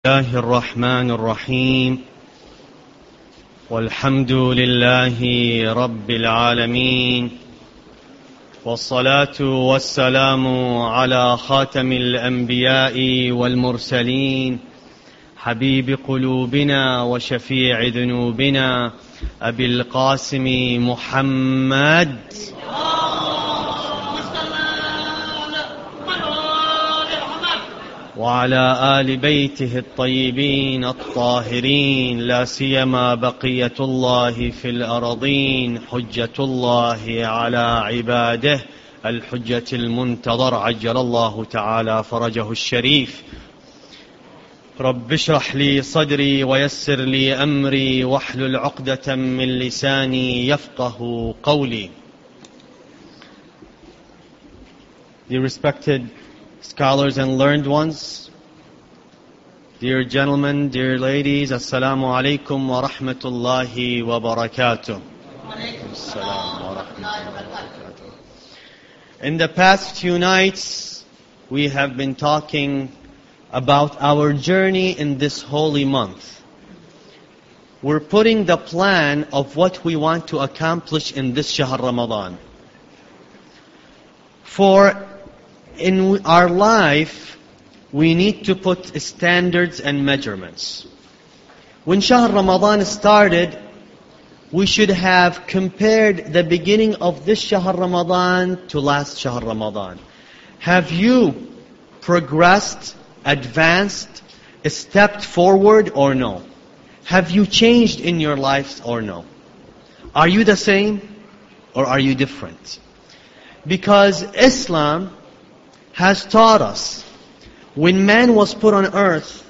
الله الرحمن الرحيم والحمد لله رب العالمين والصلاة والسلام على خاتم الأنبياء والمرسلين حبيب قلوبنا وشفيع ذنوبنا أبي القاسم محمد وعلى آل بيته الطيبين الطاهرين لا سيما بقية الله في الأرضين حجة الله على عباده الحجة المنتظر عجل الله تعالى فرجه الشريف. رب اشرح لي صدري ويسر لي أمري واحلل عقدة من لساني يفقه قولي. Dear respected scholars and learned ones, dear gentlemen, dear ladies, Assalamu alaikum wa rahmatullahi wa barakatuh. In the past few nights, we have been talking about our journey in this holy month. We're putting the plan of what we want to accomplish in this Shahr Ramadan. For in our life, we need to put standards and measurements. When Shahr Ramadan started, we should have compared the beginning of this Shahr Ramadan to last Shahr Ramadan. Have you progressed, advanced, stepped forward or no? Have you changed in your lives or no? Are you the same or are you different? Because Islam has taught us, when man was put on earth,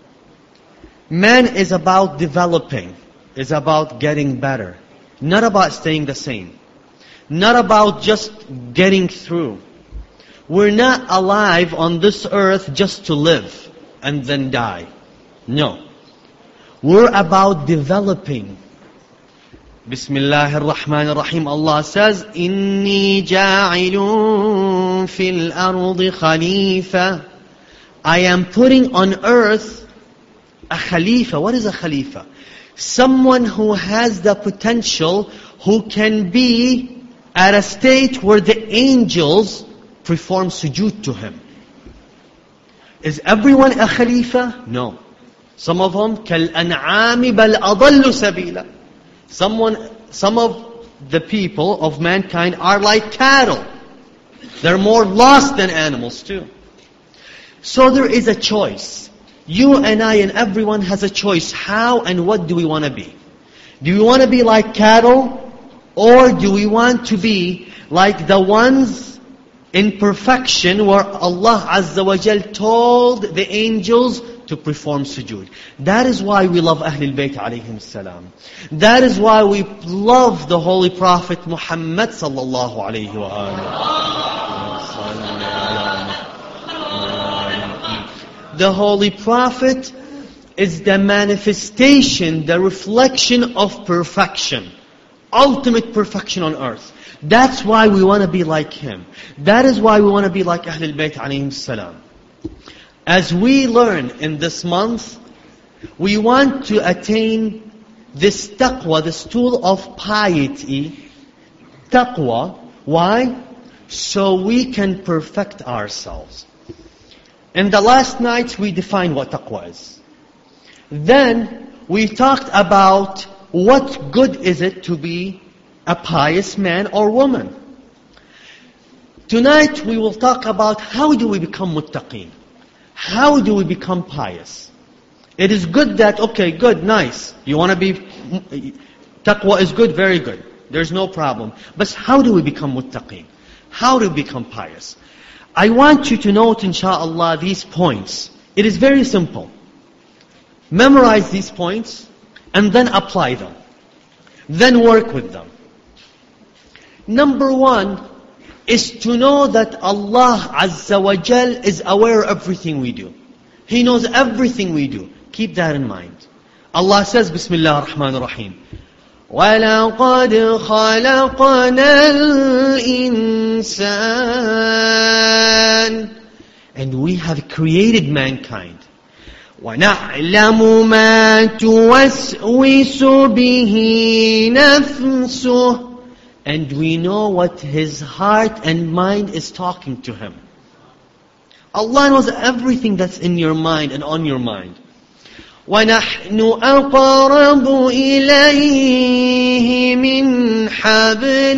man is about developing, is about getting better, not about staying the same, not about just getting through. We're not alive on this earth just to live and then die. No. We're about developing. Bismillahir Rahmanir Rahim. Allah says, Inni ja'ilun fil ardi khalifa. I am putting on earth a khalifa. What is a khalifa? Someone who has the potential, who can be at a state where the angels perform sujood to him. Is everyone a khalifa? No. Some of them, كَالْأَنْعَامِ بَلْ أَضَلُّ سَبِيلًا. Some of the people of mankind are like cattle. They're more lost than animals too. So there is a choice. You and I and everyone has a choice. How and what do we want to be? Do we want to be like cattle? Or do we want to be like the ones in perfection where Allah Azza wa Jal told the angels to perform sujood? That is why we love Ahlul Bayt alayhim salam. That is why we love the Holy Prophet Muhammad sallallahu alayhi wa alihi. The Holy Prophet is the manifestation, the reflection of perfection. Ultimate perfection on earth. That's why we want to be like him. That is why we want to be like Ahlul Bayt alayhim salam. As we learn in this month, we want to attain this taqwa, this tool of piety. Taqwa. Why? So we can perfect ourselves. In the last night, we defined what taqwa is. Then, we talked about what good is it to be a pious man or woman. Tonight, we will talk about how do we become muttaqeen. How do we become pious? It is good that, okay, good, nice. You want to be, taqwa is good, very good. There's no problem. But how do we become muttaqeen? How do we become pious? I want you to note, inshaAllah, these points. It is very simple. Memorize these points and then apply them. Then work with them. Number one is to know that Allah Azza wa Jal is aware of everything we do. He knows everything we do. Keep that in mind. Allah says, Bismillah ar-Rahman ar-Rahim. وَلَقَدْ خَلَقْنَا الْإِنسَانَ. And we have created mankind. وَنَعْلَمُ مَا تُوَسْوِسُ بِهِ نَفْسُهُ. And we know what his heart and mind is talking to him. Allah knows everything that's in your mind and on your mind. وَنَحْنُ أَقْرَبُ إِلَيْهِ مِنْ حَبْلِ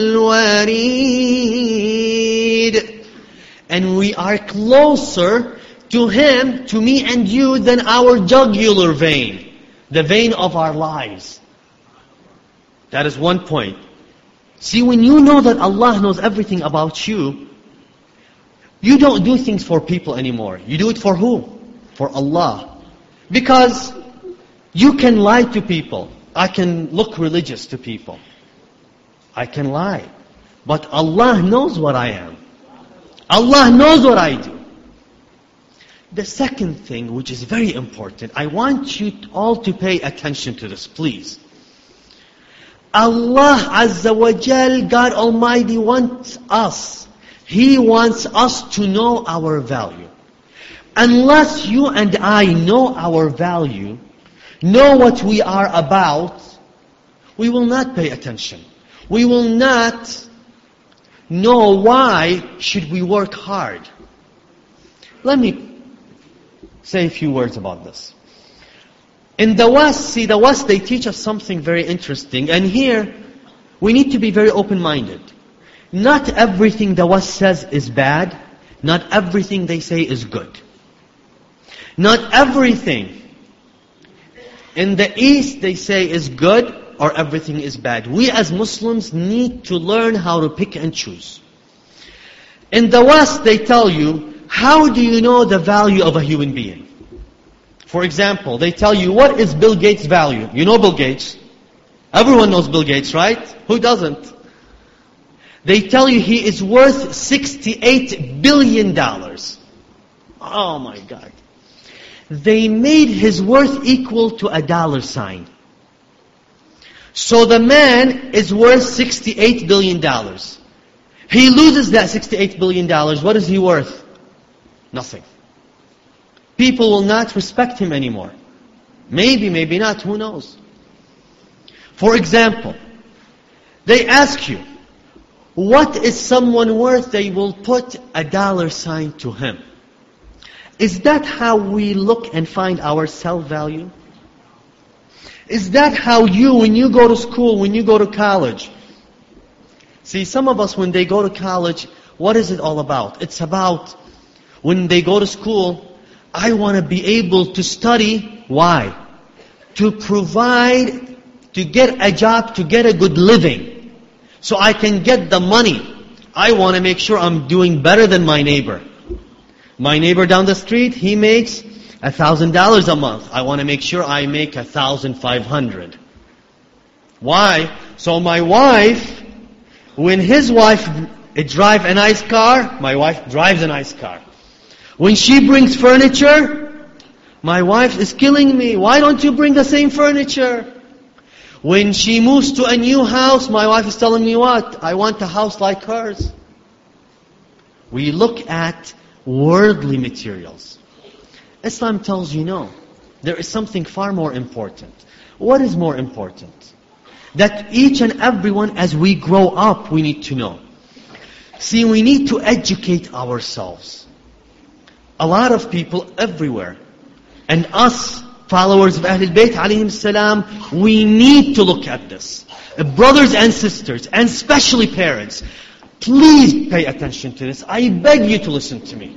الْوَرِيدِ. And we are closer to him, to me and you, than our jugular vein, the vein of our lives. That is one point. See, when you know that Allah knows everything about you, you don't do things for people anymore. You do it for who? For Allah. Because you can lie to people. I can look religious to people. I can lie. But Allah knows what I am. Allah knows what I do. The second thing, which is very important, I want you all to pay attention to this, please. Allah Azza wa Jal, God Almighty, wants us. He wants us to know our value. Unless you and I know our value, know what we are about, we will not pay attention. We will not know why should we work hard. Let me say a few words about this. In the West, the West, they teach us something very interesting. And here, we need to be very open-minded. Not everything the West says is bad. Not everything they say is good. Not everything in the East they say is good or everything is bad. We as Muslims need to learn how to pick and choose. In the West, they tell you, how do you know the value of a human being? For example, they tell you, what is Bill Gates' value? You know Bill Gates. Everyone knows Bill Gates, right? Who doesn't? They tell you he is worth $68 billion. Oh my God. They made his worth equal to a dollar sign. So the man is worth $68 billion. He loses that $68 billion. What is he worth? Nothing. People will not respect him anymore. Maybe, maybe not, who knows? For example, they ask you, what is someone worth? They will put a dollar sign to him. Is that how we look and find our self-value? Is that how you, when you go to school, when you go to college? See, some of us, when they go to college, what is it all about? It's about, when they go to school, I want to be able to study. Why? To provide, to get a job, to get a good living. So I can get the money. I want to make sure I'm doing better than my neighbor. My neighbor down the street, he makes $1,000 a month. I want to make sure I make $1,500. Why? So my wife, when his wife drives a nice car, my wife drives a nice car. When she brings furniture, my wife is killing me. Why don't you bring the same furniture? When she moves to a new house, my wife is telling me what? I want a house like hers. We look at worldly materials. Islam tells you no. There is something far more important. What is more important? That each and everyone, as we grow up, we need to know. See, we need to educate ourselves. A lot of people everywhere, and us, followers of Ahlul Bayt alayhim salam, we need to look at this. Brothers and sisters, and especially parents, please pay attention to this. I beg you to listen to me.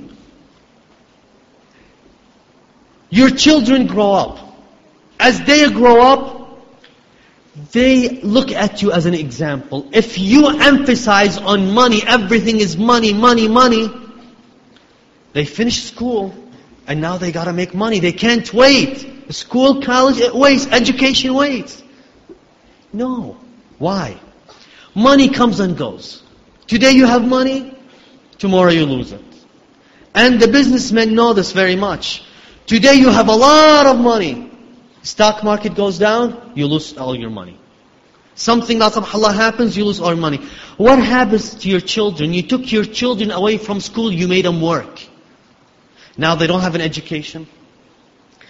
Your children grow up. As they grow up, they look at you as an example. If you emphasize on money, everything is money, money, money, they finish school, and now they got to make money. They can't wait. School, college, it waits. Education waits. No. Why? Money comes and goes. Today you have money, tomorrow you lose it. And the businessmen know this very much. Today you have a lot of money. Stock market goes down, you lose all your money. Something, la subhanallah, happens, you lose all your money. What happens to your children? You took your children away from school, you made them work. Now they don't have an education.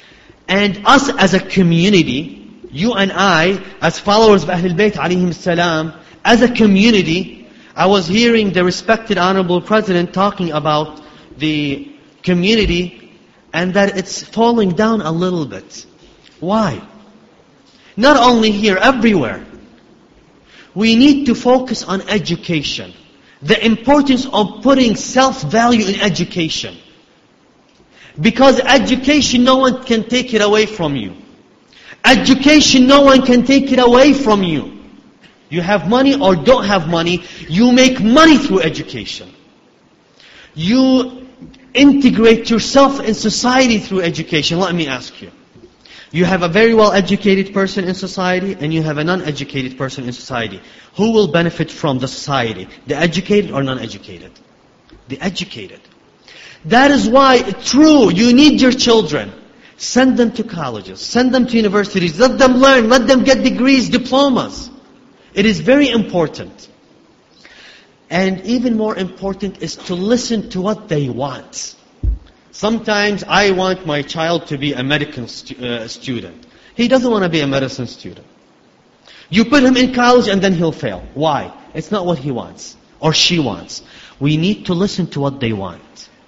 And us as a community, you and I, as followers of Ahlul Bayt alayhim salam, as a community, I was hearing the respected Honorable President talking about the community and that it's falling down a little bit. Why? Not only here, everywhere. We need to focus on education. The importance of putting self-value in education. Because education, no one can take it away from you. Education, no one can take it away from you. You have money or don't have money, you make money through education. You integrate yourself in society through education. Let me ask you. You have a very well-educated person in society and you have a non-educated person in society. Who will benefit from the society? The educated or non-educated? The educated. That is why, true, you need your children. Send them to colleges. Send them to universities. Let them learn. Let them get degrees, diplomas. It is very important. And even more important is to listen to what they want. Sometimes I want my child to be a medical student. He doesn't want to be a medicine student. You put him in college and then he'll fail. Why? It's not what he wants or she wants. We need to listen to what they want.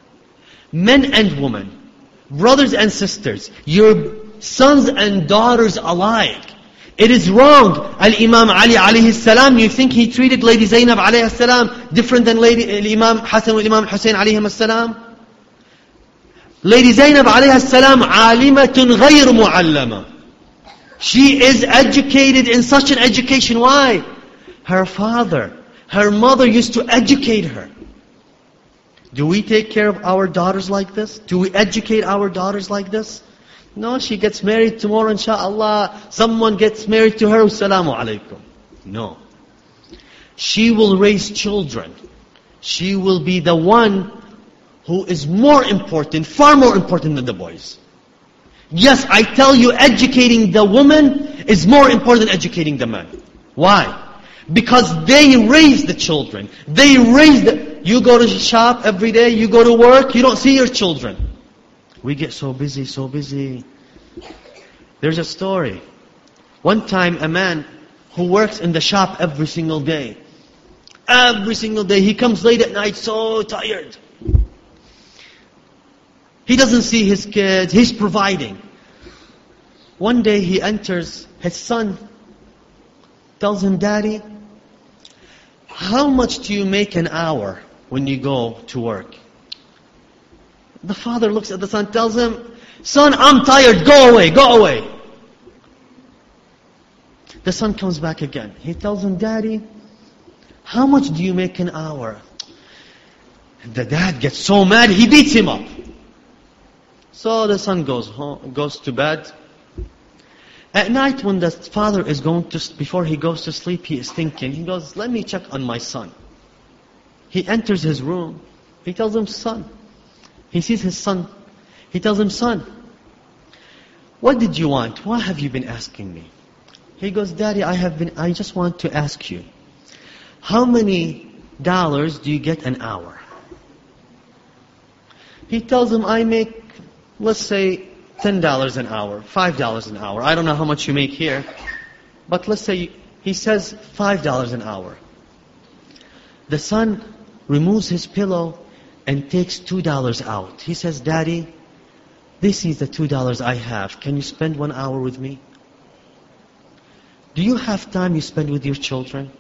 Men and women, brothers and sisters, your sons and daughters alike. It is wrong. Al-Imam Ali alayhi salam, you think he treated Lady Zainab alayhi salam different than Imam Hassan and Imam Hussein alayhi salam? Lady Zainab alayhi salam, alimatun ghayr mu'allama. She is educated in such an education. Why? Her father, her mother used to educate her. Do we take care of our daughters like this? Do we educate our daughters like this? No, she gets married tomorrow, inshaAllah. Someone gets married to her, assalamu alaikum. No. She will raise children. She will be the one who is more important, far more important than the boys. Yes, I tell you, educating the woman is more important than educating the man. Why? Because they raise the children. They raise the... You go to shop every day, you go to work, you don't see your children. We get so busy, so busy. There's a story. One time a man who works in the shop every single day, he comes late at night so tired. He doesn't see his kids, he's providing. One day he enters, his son tells him, Daddy, how much do you make an hour when you go to work? The father looks at the son, tells him, Son, I'm tired, go away, go away. The son comes back again. He tells him, Daddy, how much do you make an hour? The dad gets so mad, he beats him up. So the son goes home, goes to bed. At night when the father is going to, before he goes to sleep, he is thinking, he goes, let me check on my son. He enters his room. He tells him, Son. He sees his son. He tells him, Son, what did you want? What have you been asking me? He goes, Daddy, I just want to ask you, how many dollars do you get an hour? He tells him, I make, let's say, $10 an hour, $5 an hour. I don't know how much you make here, but let's say, he says $5 an hour. The son removes his pillow and takes $2 out. He says, Daddy, this is the $2 I have. Can you spend 1 hour with me? Do you have time you spend with your children?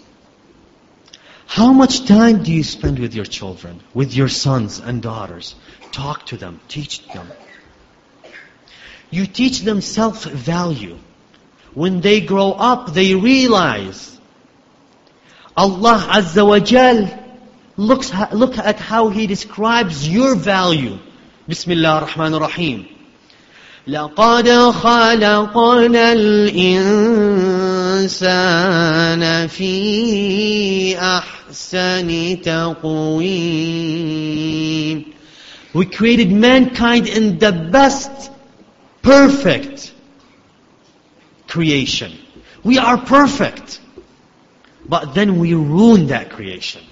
How much time do you spend with your children, with your sons and daughters? Talk to them, teach them. You teach them self-value. When they grow up, they realize Allah Azza wa Jal, look at how He describes your value. Bismillah ar-Rahman ar-Rahim. لَقَدْ خَلَقْنَا الْإِنسَانَ فِي أَحْسَنِ تَقْوِيمٍ. We created mankind in the best, perfect creation. We are perfect. But then we ruin that creation.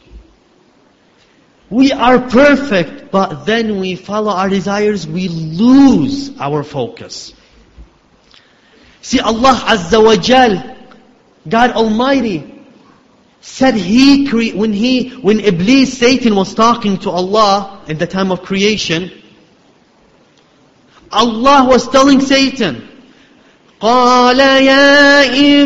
We are perfect, but then we follow our desires, we lose our focus. See, Allah Azza wa Jal, God Almighty, said when Iblis, Satan, was talking to Allah in the time of creation, Allah was telling Satan, قَالَ يَا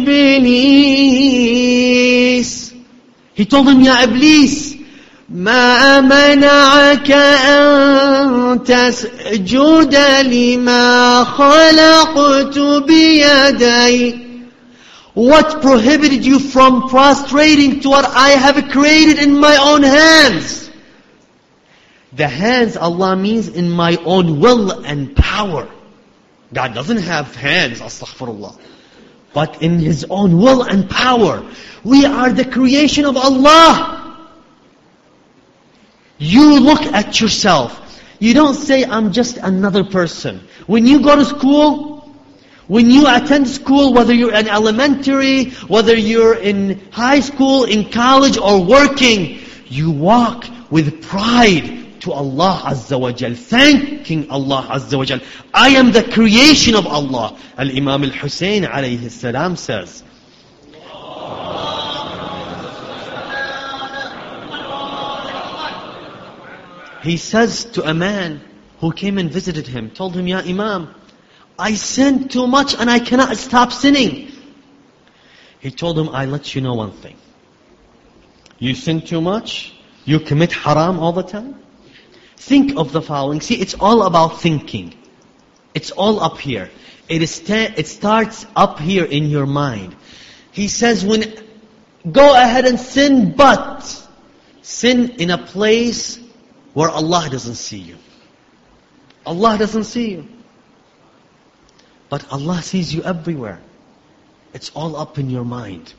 إِبْلِيسِ, He told him, Ya Iblis, مَا مَنَعَكَ أَن تَسْجُدَ لِمَا خَلَقْتُ بِيَدَيَّ. What prohibited you from prostrating to what I have created in my own hands? The hands, Allah means in my own will and power. God doesn't have hands, astaghfirullah. But in His own will and power. We are the creation of Allah. You look at yourself. You don't say, I'm just another person. When you go to school, when you attend school, whether you're in elementary, whether you're in high school, in college, or working, you walk with pride to Allah Azza wa Jal, thanking Allah Azza wa Jal. I am the creation of Allah. Al-Imam al-Hussein alayhi salam says, he says to a man who came and visited him, told him, Ya Imam, I sin too much and I cannot stop sinning. He told him, I let you know one thing. You sin too much, you commit haram all the time. Think of the following. See, it's all about thinking. It's all up here. It starts up here in your mind. He says, go ahead and sin, but sin in a place where Allah doesn't see you. Allah doesn't see you. But Allah sees you everywhere. It's all up in your mind.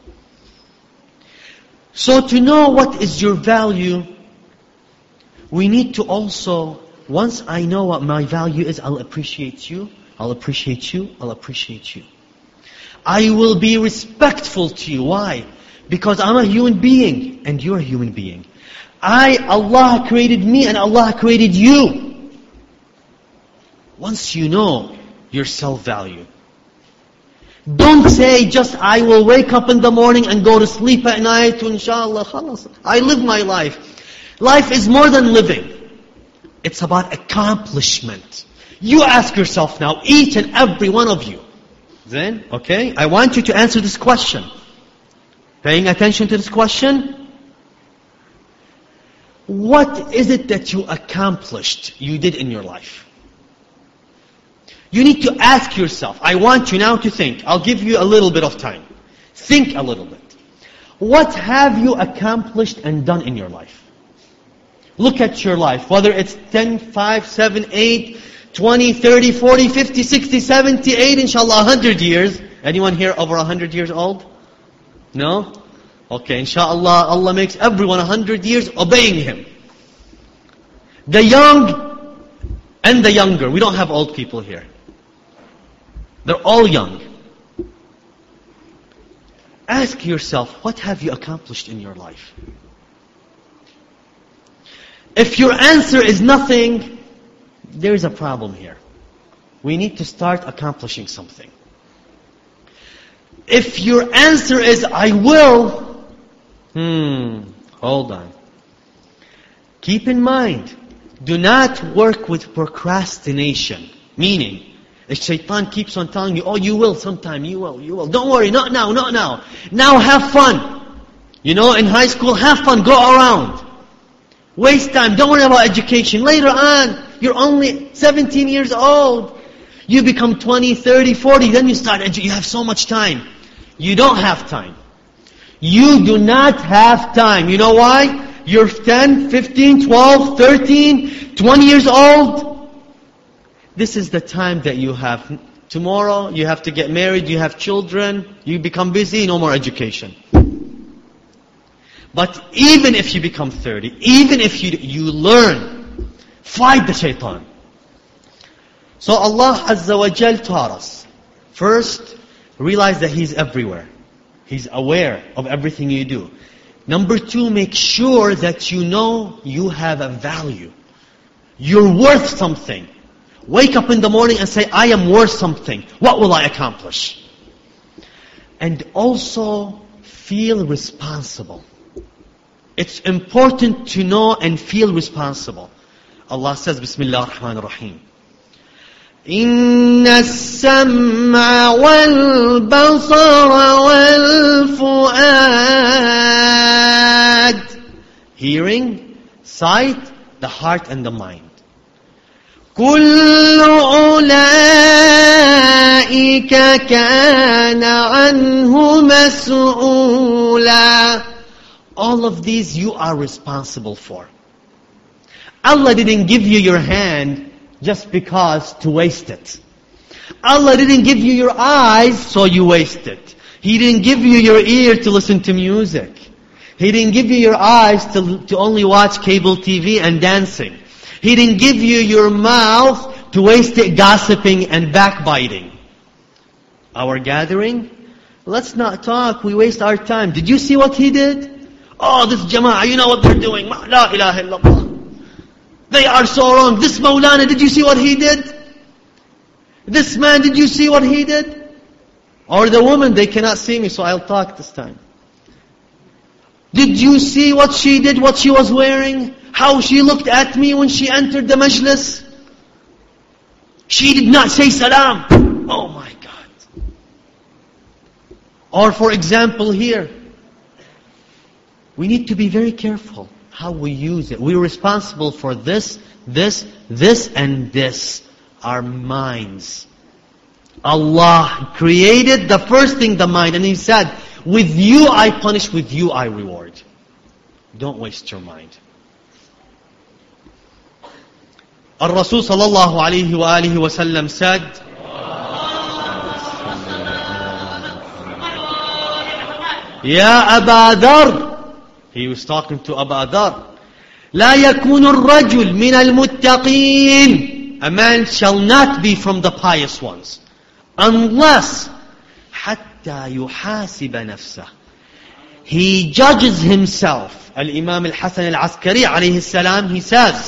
So to know what is your value, we need to also, once I know what my value is, I'll appreciate you, I'll appreciate you, I'll appreciate you. I will be respectful to you. Why? Because I'm a human being and you're a human being. Allah created me and Allah created you. Once you know your self-value. Don't say just I will wake up in the morning and go to sleep at night to inshallah, khalas. I live my life. Life is more than living. It's about accomplishment. You ask yourself now, each and every one of you. Then, okay, I want you to answer this question. Paying attention to this question. What is it that you accomplished, you did in your life? You need to ask yourself. I want you now to think. I'll give you a little bit of time. Think a little bit. What have you accomplished and done in your life? Look at your life. Whether it's 10, 5, 7, 8, 20, 30, 40, 50, 60, 70, 80, inshallah, 100 years. Anyone here over 100 years old? No? Okay, inshallah, Allah makes everyone 100 years obeying Him. The young and the younger. We don't have old people here. They're all young. Ask yourself, what have you accomplished in your life? If your answer is nothing, there is a problem here. We need to start accomplishing something. If your answer is, I will, hold on. Keep in mind, do not work with procrastination. Meaning, the shaitan keeps on telling you, oh, you will sometime, you will. Don't worry, not now, not now. Now have fun. You know, in high school, have fun, go around. Waste time, don't worry about education. Later on, you're only 17 years old. You become 20, 30, 40, then you start, you have so much time. You don't have time. You do not have time. You know why? You're 10, 15, 12, 13, 20 years old. This is the time that you have. Tomorrow, you have to get married, you have children, you become busy, no more education. But even if you become 30, even if you learn, fight the shaitan. So Allah Azza wa Jal taught us. First, realize that He's everywhere. He's aware of everything you do. Number two, make sure that you know you have a value. You're worth something. Wake up in the morning and say, I am worth something. What will I accomplish? and also feel responsible. It's important to know and feel responsible. Allah says, Bismillah ar-Rahman ar-Rahim. إِنَّ السَّمْعَ وَالْبَصَرَ وَالْفُؤَادَ. Hearing, sight, the heart and the mind. كُلُّ أُولَئِكَ كَانَ عَنْهُ مَسْئُولًا. All of these you are responsible for. Allah didn't give you your hand just because to waste it. Allah didn't give you your eyes so you waste it. He didn't give you your ear to listen to music. He didn't give you your eyes to only watch cable TV and dancing. He didn't give you your mouth to waste it gossiping and backbiting. Our gathering, let's not talk, we waste our time. Did you see what he did? Oh, this Jama'ah, you know what they're doing. La ilaha illallah. They are so wrong. This Maulana, did you see what he did? This man, did you see what he did? Or the woman, they cannot see me, so I'll talk this time. Did you see what she did, what she was wearing? How she looked at me when she entered the majlis? She did not say salam. Oh my God. Or for example here, we need to be very careful how we use it. We're responsible for this, and this. Our minds. Allah created the first thing, the mind, and He said, with you I punish, with you I reward. Don't waste your mind. Al-Rasul sallallahu alayhi wa alihi wa sallam said, Ya Aba Dhar. He was talking to Abu Dhar. لا يكون الرجل من المتقين. A man shall not be from the pious ones unless حتى يحاسب نفسه. He judges himself. Al-Imam al-Hasan al-Askari alayhi salam, he says,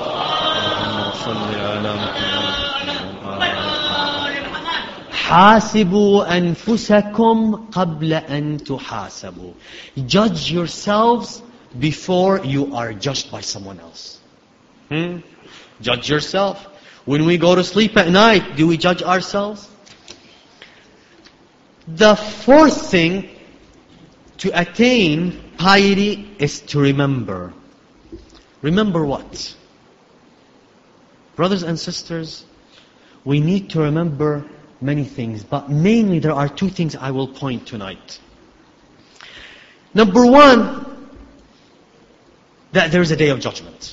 حاسبوا أنفسكم قبل أن تحاسبوا. Judge yourselves before you are judged by someone else. Judge yourself. When we go to sleep at night, do we judge ourselves? The fourth thing to attain piety is to remember. Remember what? Brothers and sisters, we need to remember many things, but mainly there are two things I will point tonight. Number one, that there is a day of judgment.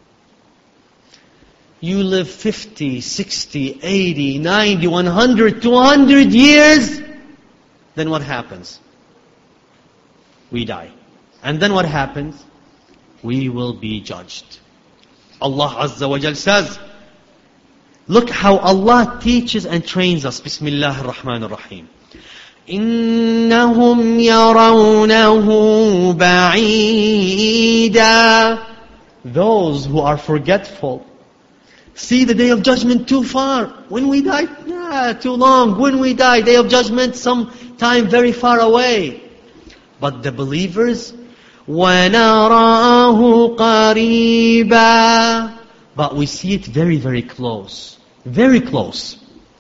You live 50, 60, 80, 90, 100, 200 years, then what happens? We die. And then what happens? We will be judged. Allah Azza wa Jal says, look how Allah teaches and trains us. Bismillah ar-Rahman ar-Rahim. إِنَّهُمْ يَرَوْنَهُ بَعِيدًا. Those who are forgetful see the day of judgment too far. When we die, too long. When we die, day of judgment, some time very far away. But the believers, وَنَرَاهُ قَرِيبًا. But we see it very, very close. Very close.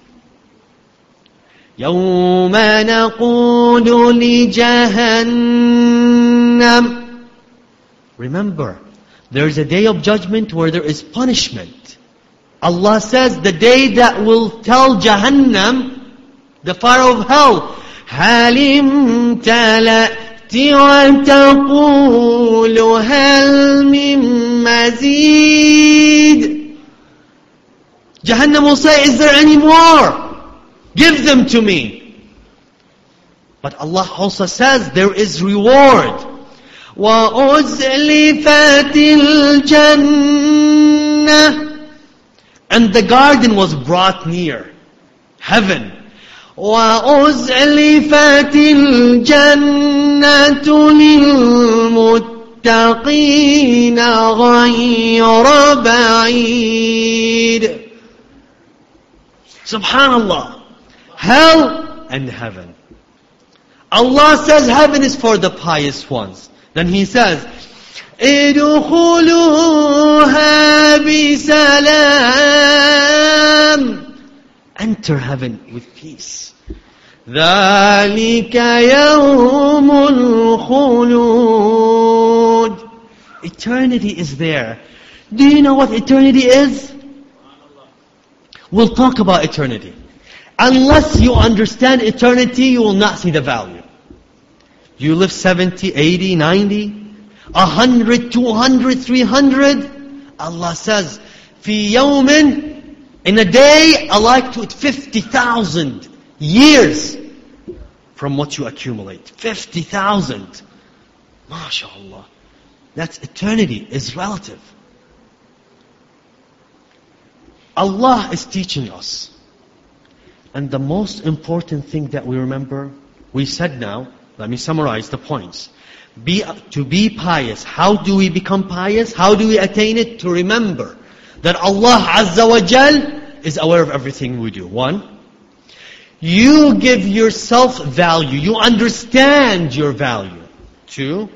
يَوْمَ نَقُولُ لِجَهَنَّمَ. Remember, there is a day of judgment where there is punishment. Allah says the day that will tell Jahannam, the fire of hell, هَلِ امْتَلَأْتِ وَتَقُولُ هَلْ مِن مَزِيدٍ. Jahannam will say, is there any more? Give them to me. But Allah also says there is reward. وَأُزْلِفَتِ الْجَنَّةِ. And the garden was brought near. Heaven. وَأُزْلِفَتِ الْجَنَّةُ لِلْمُتَّقِينَ غَيْرَ بَعِيدٍ. Subhanallah. Hell and heaven. Allah says heaven is for the pious ones. Then He says, ادخلوها بسلام. Enter heaven with peace. ذلك يوم الخلود. Eternity is there. Do you know what eternity is? We'll talk about eternity. Unless you understand eternity, you will not see the value. You live 70, 80, 90, 100, 200, 300. Allah says, في يوم, in a day, alike to 50,000 years from what you accumulate. 50,000. MashaAllah. That's eternity, is relative. Allah is teaching us. And the most important thing that we remember, we said now, let me summarize the points. To be pious. How do we become pious? How do we attain it? To remember that Allah Azza wa Jal is aware of everything we do. 1, you give yourself value. You understand your value. 2,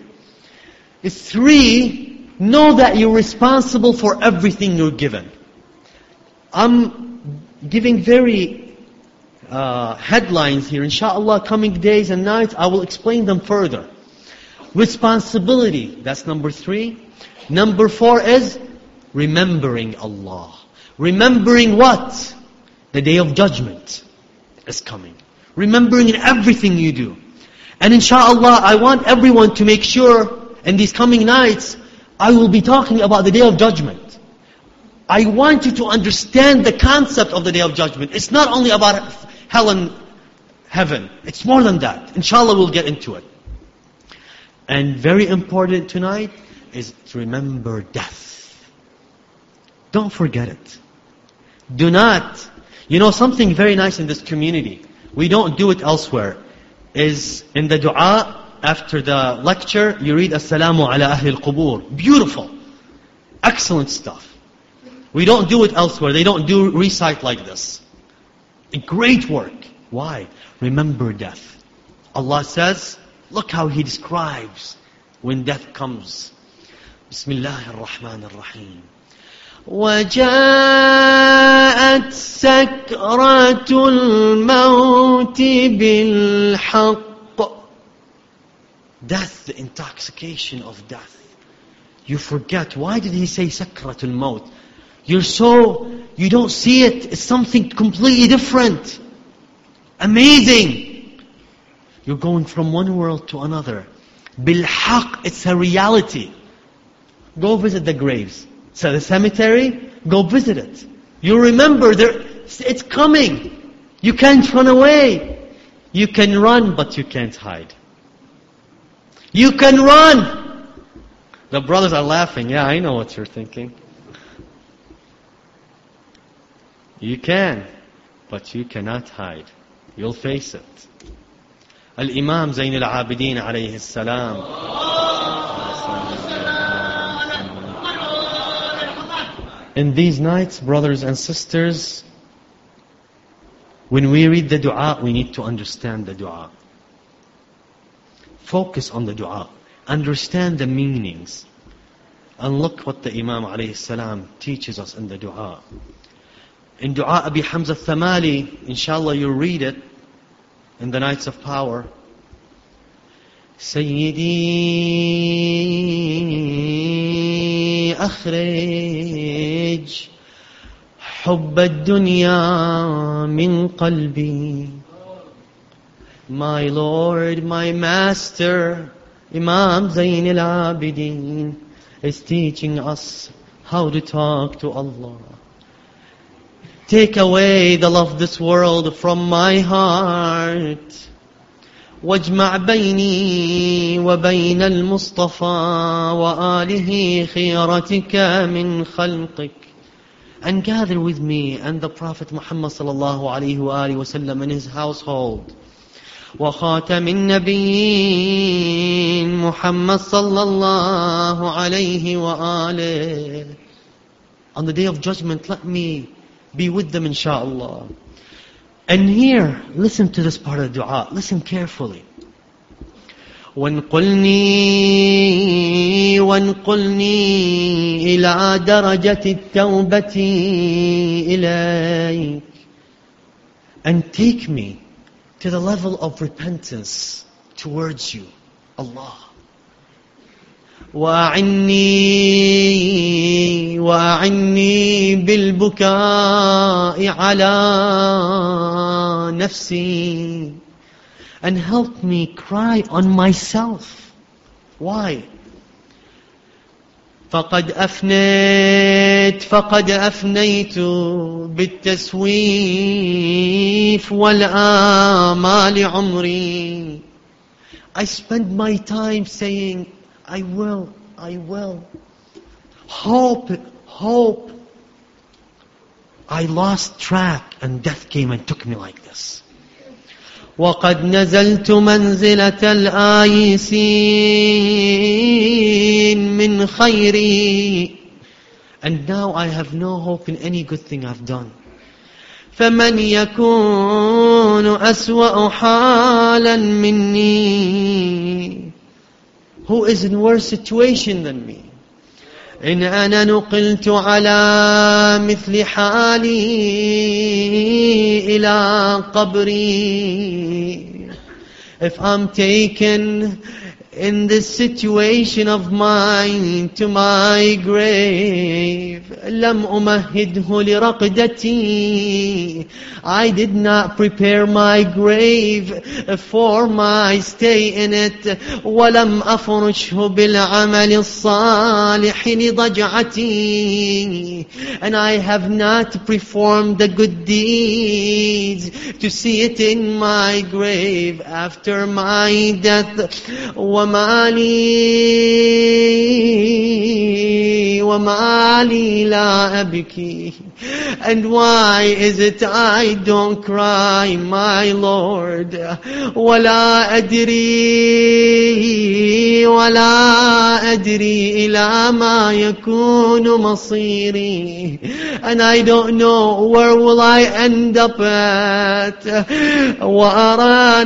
3, know that you're responsible for everything you're given. I'm giving very headlines here. Inshallah, coming days and nights, I will explain them further. Responsibility, that's number 3. Number 4 is remembering Allah. Remembering what? The day of judgment is coming. Remembering in everything you do. And inshallah, I want everyone to make sure in these coming nights, I will be talking about the day of judgment. I want you to understand the concept of the day of judgment. It's not only about hell and heaven. It's more than that. Inshallah, we'll get into it. And very important tonight is to remember death. Don't forget it. Do not. You know something very nice in this community, we don't do it elsewhere, is in the dua after the lecture, you read As-salamu ala ahli al-qubur. Beautiful. Excellent stuff. We don't do it elsewhere. They don't recite like this. A great work. Why? Remember death. Allah says, look how He describes when death comes. Bismillah ar-Rahman ar-Rahim. وَجَاءَتْ سَكْرَةُ الْمَوْتِ بِالْحَقِّ. Death, the intoxication of death. You forget. Why did He say Sakratul Maut? You don't see it. It's something completely different. Amazing. You're going from one world to another. Bilhaq, it's a reality. Go visit the graves. So the cemetery, go visit it. You remember, it's coming. You can't run away. You can run, but you can't hide. You can run. The brothers are laughing. Yeah, I know what you're thinking. You can, but you cannot hide. You'll face it. Al-Imam Zayn al-Abidin alayhi salam. In these nights, brothers and sisters, when we read the dua, we need to understand the dua. Focus on the dua. Understand the meanings. And look what the Imam alayhi salam teaches us in the dua. In dua Abi Hamza al-Thamali, inshallah you'll read it in the nights of power. Sayyidi akhrij hubb ad-dunya min qalbi. My Lord, my Master, Imam Zayn al-Abidin is teaching us how to talk to Allah. Take away the love of this world from my heart. واجمع بيني وبين المصطفى وآله خيرتك من خلقك. And gather with me and the Prophet Muhammad sallallahu alayhi wa alihi wa sallam in his household. وخاتم النبيين محمد صلى الله عليه وآله. On the day of judgment, let me be with them, inshaAllah. And here, listen to this part of the dua. Listen carefully. وانقلني إلى درجة التوبة إليك. And take me to the level of repentance towards you, Allah. وأعني بالبكاء على نفسي. And help me cry on myself. Why? فقد أفنيت بالتسويف والآمال عمري. I spend my time saying, I will. Hope. I lost track and death came and took me like this. وقد نزلت منزلة الآيسين من خيري. And now I have no hope in any good thing I've done. فمن يكون أسوأ حالا مني. Who is in worse situation than me? إن أنا نقلت على مثل حالي إلى قبري. If I'm taken in this situation of mine to my grave, لم أمهده لرقدتي. I did not prepare my grave for my stay in it. ولم أفرشه بالعمل الصالح لضجعتي. And I have not performed the good deeds to see it in my grave after my death. وما لي لا أبكي. And why is it I don't cry, my Lord? ولا أدري إلى ما يكون مصيري. And I don't know where will I end up at. وأرى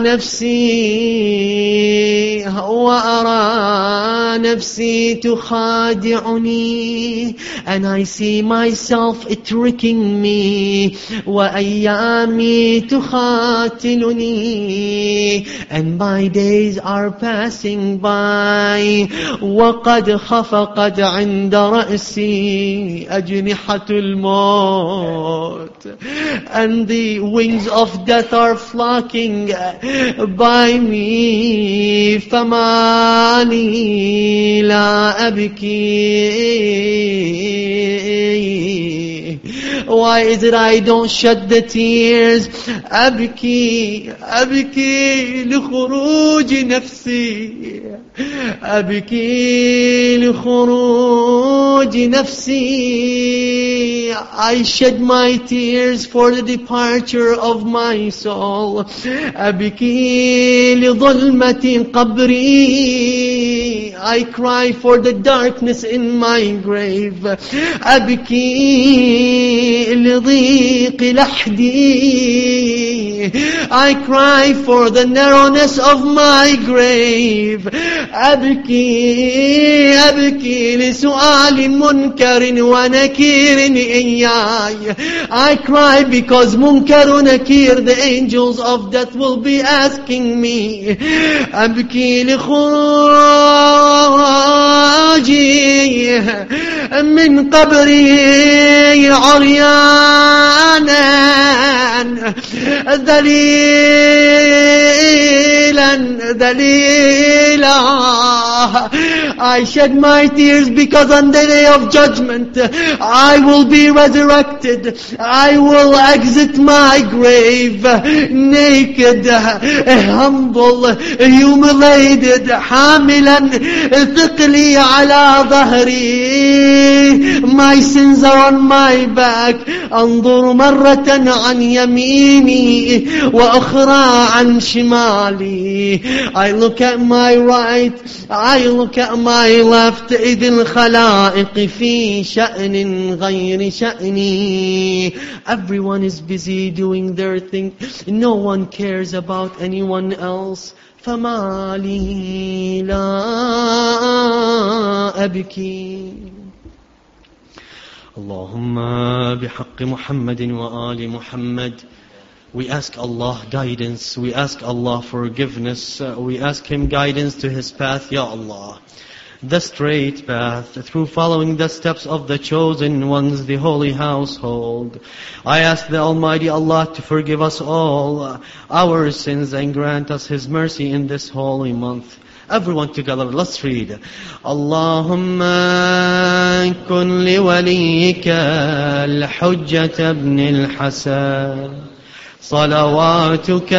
نفسي تخادعني. And I see myself tricking me. وأيامي تخاتلني. And my days are passing by. وقد خفقت عند رأسي أجنحة الموت. And the wings of death are flocking by me. فما لي لا أبكي. Why is it I don't shed the tears? أبكي لخروج نفسي. أبكي لخروج نفسي. I shed my tears for the departure of my soul. أبكي لظلمة قبري. I cry for the darkness in my grave. أبكي لضيق لحدي. I cry for the narrowness of my grave. أبكي لسؤال منكر ونكير إياي. I cry because منكر ونكير, the angels of death will be asking me. أبكي لخروجي من قبري عريانا ذليلا. I shed my tears because on the day of judgment I will be resurrected. I will exit my grave naked, humble, humiliated, حاملا ثقلي على ظهري. My sins are on my back. أنظر مرة عن يميني وأخرى عن شمالي. I look at my right, I look at my left. إذ الخلائق في شأن غير شأني. Everyone is busy doing their thing. No one cares about anyone else. فما لي لا أبكي. اللهم بحق محمد وآل محمد. We ask Allah guidance. We ask Allah forgiveness. We ask Him guidance to His path, Ya Allah. The straight path, through following the steps of the chosen ones, the holy household. I ask the Almighty Allah to forgive us all our sins and grant us His mercy in this holy month. Everyone together, let's read. Allahumma kun li waliyika al-hujjata ibn al-Hasan. صلواتك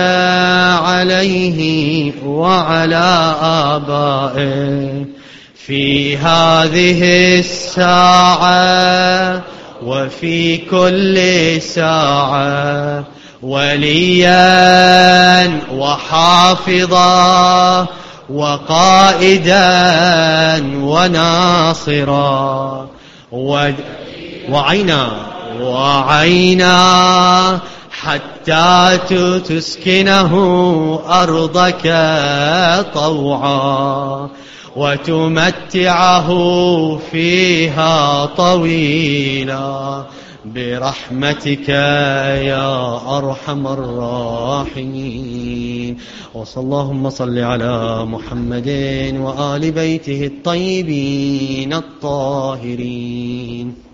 عليه وعلى آبائه في هذه الساعة وفي كل ساعة وليا وحافظا وقائدا وناصرا وعينا حتى تسكنه أرضك طوعا وتمتعه فيها طويلا برحمتك يا أرحم الراحمين. اللهم صل على محمد وآل بيته الطيبين الطاهرين.